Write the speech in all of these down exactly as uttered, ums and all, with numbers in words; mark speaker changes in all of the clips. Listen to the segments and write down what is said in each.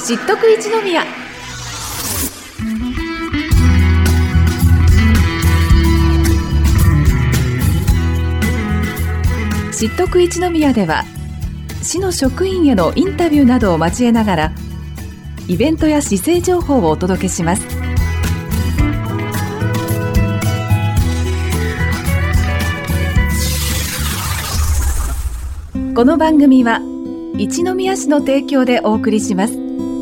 Speaker 1: 知っとく一宮。知っとく一宮では、市の職員へのインタビューなどを交えながらイベントや市政情報をお届けします。この番組は一宮市の提供でお送りします。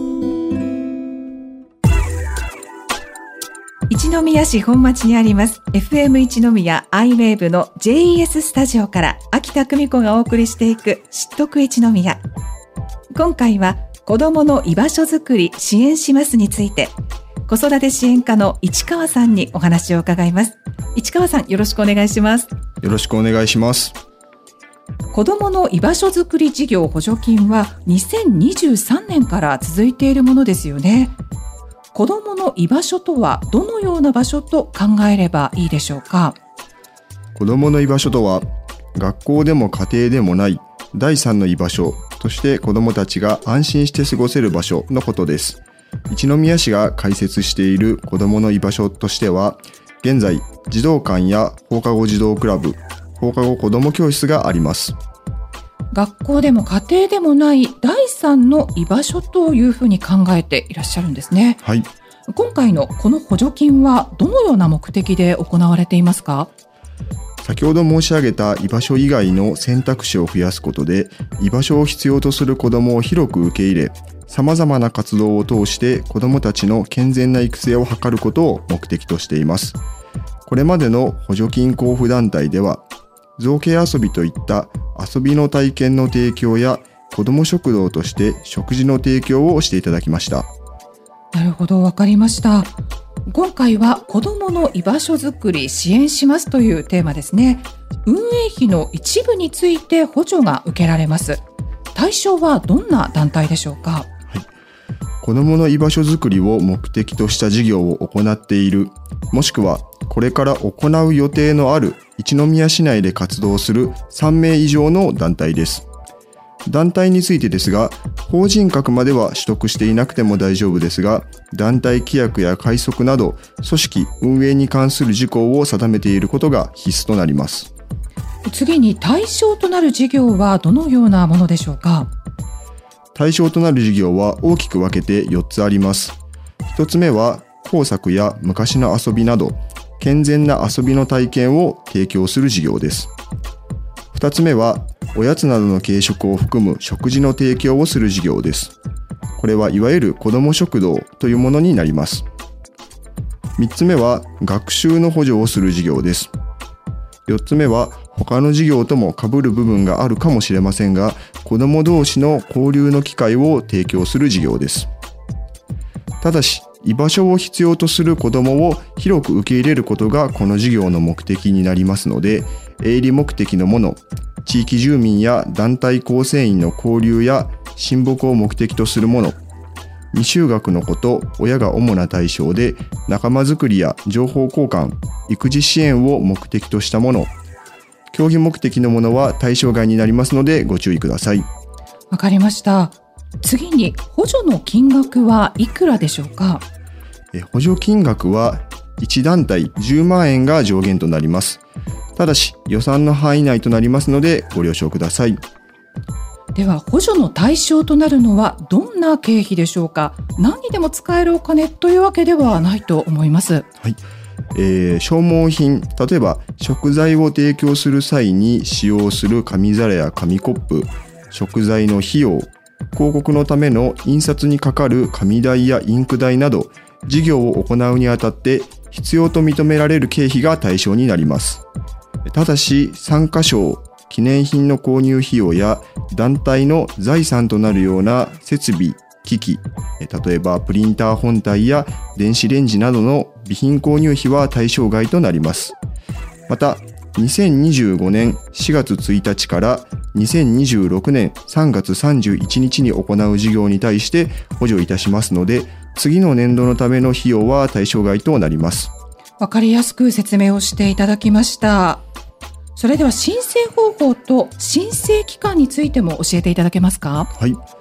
Speaker 1: 一宮市本町にあります エフエム 一宮 アイウェーブ の ジェイイーエス スタジオから秋田久美子がお送りしていく知っとく一宮。今回は子どもの居場所づくり支援しますについて、子育て支援課の市川さんにお話を伺います。市川さん、よろしくお願いします。
Speaker 2: よろしくお願いします。
Speaker 1: 子どもの居場所づくり事業補助金はにせんにじゅうさんねんから続いているものですよね。子どもの居場所とはどのような場所と考えればいいでしょうか。
Speaker 2: 子どもの居場所とは、学校でも家庭でもない第三の居場所として子どもたちが安心して過ごせる場所のことです。一宮市が開設している子どもの居場所としては、現在児童館や放課後児童クラブ、放課後子ども教室があります。
Speaker 1: 学校でも家庭でもない第三の居場所というふうに考えていらっしゃるんですね。
Speaker 2: はい。
Speaker 1: 今回のこの補助金はどのような目的で行われていますか？
Speaker 2: 先ほど申し上げた居場所以外の選択肢を増やすことで、居場所を必要とする子どもを広く受け入れ、様々な活動を通して子どもたちの健全な育成を図ることを目的としています。これまでの補助金交付団体では、造形遊びといった遊びの体験の提供や子ども食堂として食事の提供をしていただきました。
Speaker 1: なるほど、わかりました。今回は子どもの居場所づくり支援しますというテーマですね。運営費の一部について補助が受けられます。対象はどんな団体でしょうか？
Speaker 2: はい、子どもの居場所づくりを目的とした事業を行っている、もしくはこれから行う予定のある一宮市内で活動するさんめい以上の団体です。団体についてですが、法人格までは取得していなくても大丈夫ですが、団体規約や会則など組織運営に関する事項を定めていることが必須となります。
Speaker 1: 次に対象となる事業はどのようなものでしょうか？
Speaker 2: 対象となる事業は大きく分けてよっつあります。ひとつめは工作や昔の遊びなど健全な遊びの体験を提供する事業です。ふたつめはおやつなどの軽食を含む食事の提供をする事業です。これはいわゆる子ども食堂というものになります。みっつめは学習の補助をする事業です。よっつめは他の事業とも被る部分があるかもしれませんが、子ども同士の交流の機会を提供する事業です。ただし、居場所を必要とする子どもを広く受け入れることがこの事業の目的になりますので、営利目的のもの、地域住民や団体構成員の交流や親睦を目的とするもの、未就学の子と親が主な対象で仲間づくりや情報交換、育児支援を目的としたもの、競技目的のものは対象外になりますのでご注意ください。
Speaker 1: わかりました。次に補助の金額はいくらでしょうか？
Speaker 2: え補助金額はいち団体じゅうまんえんが上限となります。ただし予算の範囲内となりますのでご了承ください。
Speaker 1: では補助の対象となるのはどんな経費でしょうか？何にでも使えるお金というわけではないと思います。
Speaker 2: はい、えー、消耗品、例えば食材を提供する際に使用する紙皿や紙コップ、食材の費用、広告のための印刷にかかる紙代やインク代など、事業を行うにあたって必要と認められる経費が対象になります。ただし、参加賞、記念品の購入費用や団体の財産となるような設備、機器、例えばプリンター本体や電子レンジなどの備品購入費は対象外となります。また、にせんにじゅうごねんしがつついたちからにせんにじゅうろくねんさんがつさんじゅういちにちに行う事業に対して補助いたしますので、次の年度のための費用は対象外となります。
Speaker 1: わかりやすく説明をしていただきました。それでは申請方法と申請期間についても教えていただけますか？
Speaker 2: はい。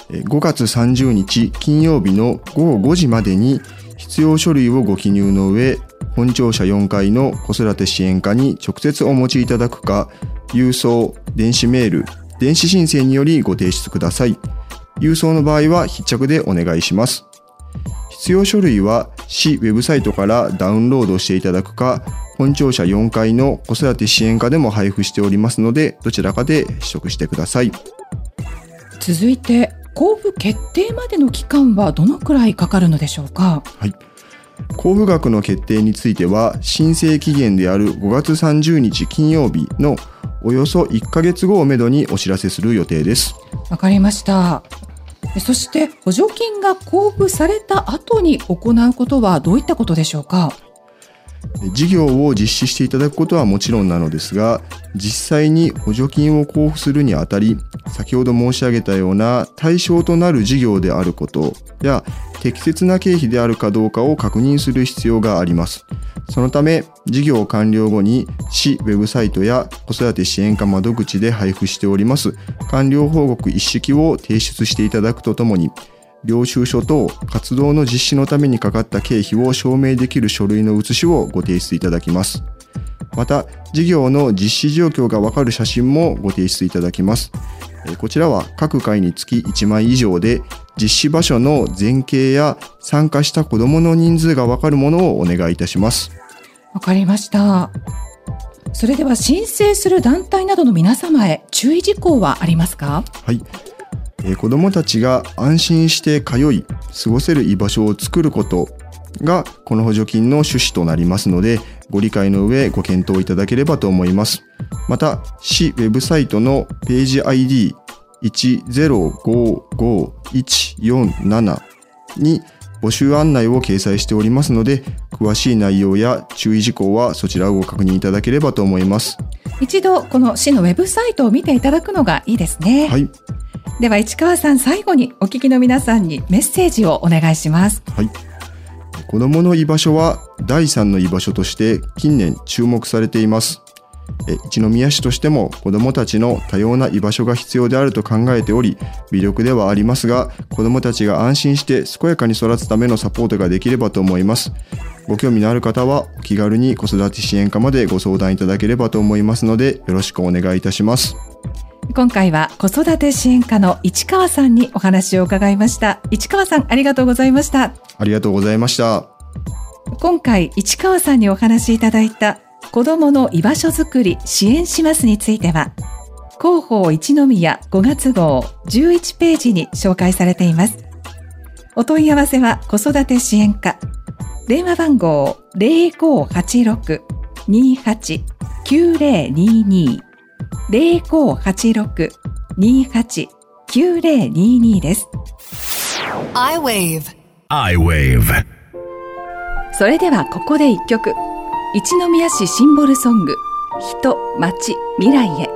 Speaker 2: ごがつさんじゅうにち金曜日のごごごじまでに必要書類をご記入の上、本庁舎よんかいの子育て支援課に直接お持ちいただくか、郵送、電子メール、電子申請によりご提出ください。郵送の場合は筆着でお願いします。必要書類は市ウェブサイトからダウンロードしていただくか、本庁舎よんかいの子育て支援課でも配布しておりますので、どちらかで取得してください。
Speaker 1: 続いて、交付決定までの期間はどのくらいかかるのでしょうか。
Speaker 2: はい。交付額の決定については、申請期限であるごがつさんじゅうにち金曜日のおよそいっかげつごをめどにお知らせする予定です。
Speaker 1: わかりました。そして補助金が交付された後に行うことはどういったことでしょうか。
Speaker 2: 事業を実施していただくことはもちろんなのですが、実際に補助金を交付するにあたり、先ほど申し上げたような対象となる事業であることや適切な経費であるかどうかを確認する必要があります。そのため、事業完了後に市ウェブサイトや子育て支援課窓口で配布しております完了報告一式を提出していただくとともに、領収書と活動の実施のためにかかった経費を証明できる書類の写しをご提出いただきます。また、事業の実施状況がわかる写真もご提出いただきます。こちらは各回につきいちまい以上で、実施場所の全景や参加した子どもの人数がわかるものをお願いいたします。
Speaker 1: わかりました。それでは申請する団体などの皆様へ注意事項はありますか？
Speaker 2: はい。子どもたちが安心して通い、過ごせる居場所を作ることがこの補助金の趣旨となりますので、ご理解の上ご検討いただければと思います。また、市ウェブサイトのページ アイディーいちゼロごごいちよんなな に募集案内を掲載しておりますので、詳しい内容や注意事項はそちらをご確認いただければと思います。
Speaker 1: 一度この市のウェブサイトを見ていただくのがいいですね。
Speaker 2: はい。
Speaker 1: では市川さん、最後にお聞きの皆さんにメッセージをお願いします。
Speaker 2: はい。子どもの居場所はだいさんの居場所として近年注目されています。一宮市としても子どもたちの多様な居場所が必要であると考えており、微力ではありますが、子どもたちが安心して健やかに育つためのサポートができればと思います。ご興味のある方はお気軽に子育て支援課までご相談いただければと思いますので、よろしくお願いいたします。
Speaker 1: 今回は子育て支援課の市川さんにお話を伺いました。市川さん、ありがとうございました。
Speaker 2: ありがとうございました。
Speaker 1: 今回市川さんにお話しいただいた子どもの居場所づくり支援しますについては、広報一宮ごがつ号じゅういちページに紹介されています。お問い合わせは子育て支援課、電話番号 ゼロごはちろく にはち きゅうゼロにに ゼロごはちろく にはち きゅうゼロにに です。
Speaker 3: iWave iWave
Speaker 1: それではここで一曲、一宮市シンボルソング、人、町、未来へ。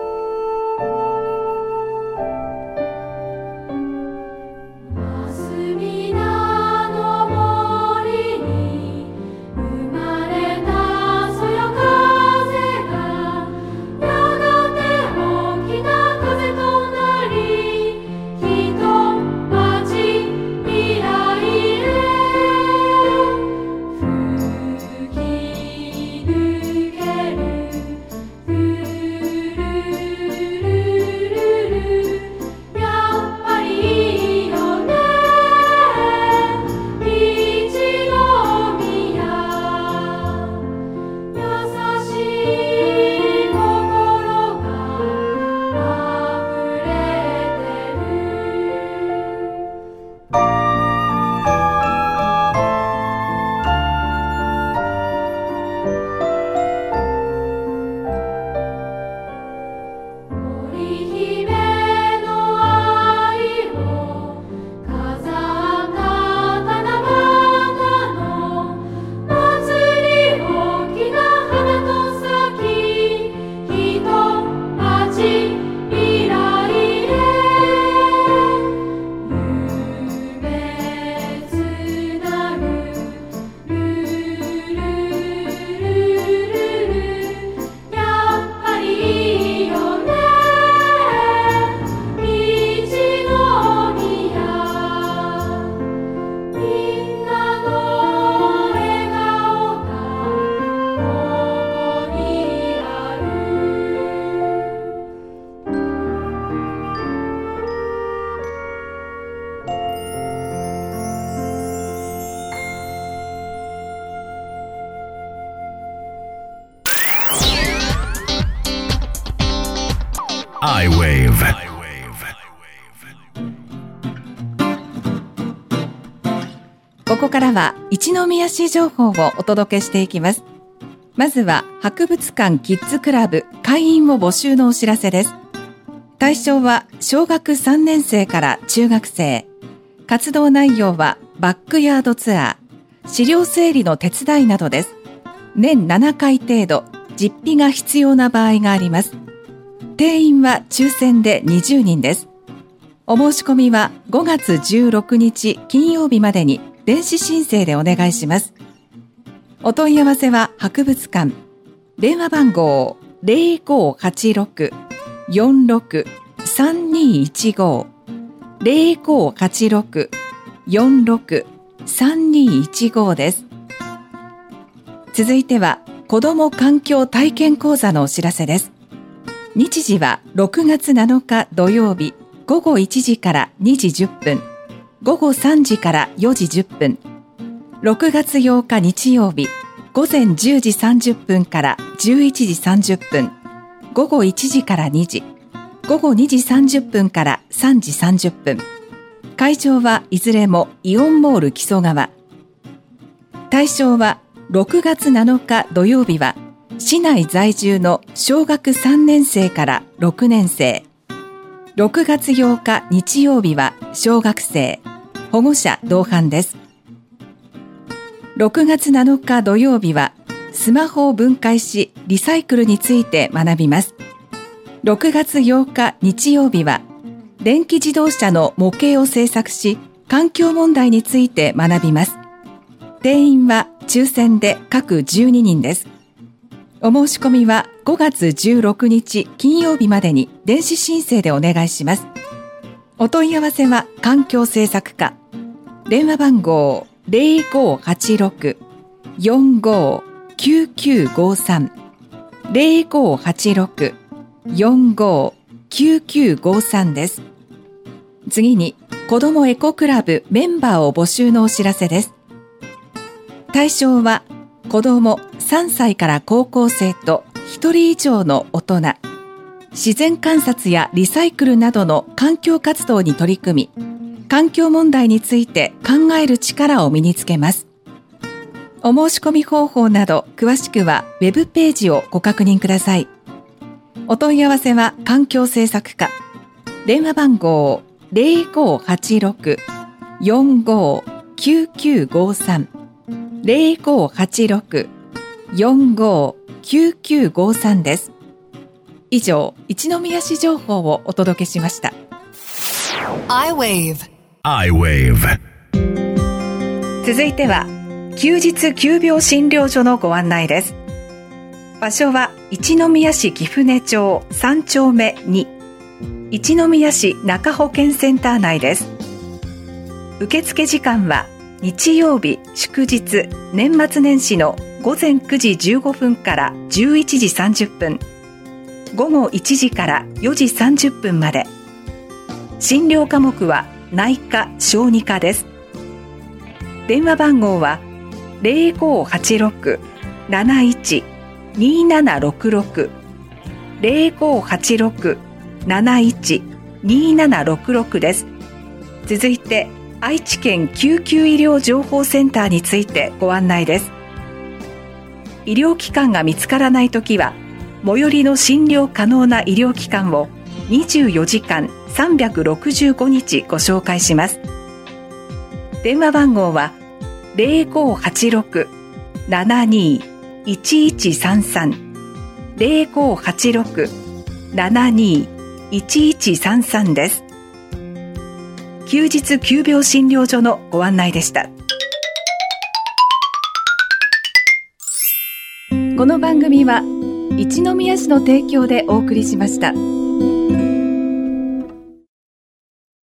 Speaker 1: ここからは一宮市情報をお届けしていきます。まずは博物館キッズクラブ会員を募集のお知らせです。対象は小学さんねん生から中学生。活動内容はバックヤードツアー、資料整理の手伝いなどです。年ななかい程度、実費が必要な場合があります。定員は抽選でにじゅうにんです。お申し込みはごがつじゅうろくにち金曜日までに電子申請でお願いします。お問い合わせは博物館。電話番号 ゼロごはちろく よんろく さんにいちご ゼロごはちろく よんろく さんにいちご です。続いては子ども環境体験講座のお知らせです。日時はろくがつなのか土曜日ごごいちじからにじじゅっぷん、ごごさんじからよじじゅっぷん、ろくがつようか日曜日ごぜんじゅうじさんじゅっぷんからじゅういちじさんじゅっぷん、ごごいちじからにじ、ごごにじさんじゅっぷんからさんじさんじゅっぷん。会場はいずれもイオンモール木曽川。対象はろくがつなのか土曜日は市内在住の小学さんねん生からろくねん生。ろくがつようか日曜日は小学生、保護者同伴です。ろくがつなのか土曜日はスマホを分解しリサイクルについて学びます。ろくがつようか日曜日は電気自動車の模型を製作し環境問題について学びます。定員は抽選で各じゅうににんです。お申し込みはごがつじゅうろくにち金曜日までに電子申請でお願いします。お問い合わせは環境政策課。電話番号ゼロごはちろく よんごきゅうきゅうごさん ゼロごはちろく よんごきゅうきゅうごさん です。次に子どもエコクラブメンバーを募集のお知らせです。対象は子どもさんさいから高校生とひとり以上の大人。自然観察やリサイクルなどの環境活動に取り組み、環境問題について考える力を身につけます。お申し込み方法など詳しくはウェブページをご確認ください。お問い合わせは環境政策課。電話番号ゼロごはちろく よんごきゅうきゅうごさん ゼロごはちろく よんごきゅうきゅうごさん です。以上、一宮市情報をお届けしました。
Speaker 3: iWave iWave
Speaker 1: 続いては休日急病診療所のご案内です。場所は一宮市貴船町さんちょうめに、一宮市中保健センター内です。受付時間は日曜日祝日年末年始のごぜんくじじゅうごふんからじゅういちじさんじゅっぷん、ごごいちじからよじさんじゅっぷんまで。診療科目は内科・小児科です。電話番号はゼロごはちろく なないち にななろくろく ゼロごはちろく なないち にななろくろく です。続いて愛知県救急医療情報センターについてご案内です。医療機関が見つからないときは最寄りの診療可能な医療機関をにじゅうよじかんさんびゃくろくじゅうごにちご紹介します。電話番号はゼロごはちろく ななにいちいちさんさん ゼロごはちろく ななにいちいちさんさん です。休日急病診療所のご案内でした。この番組は一宮市の提供でお送りしました。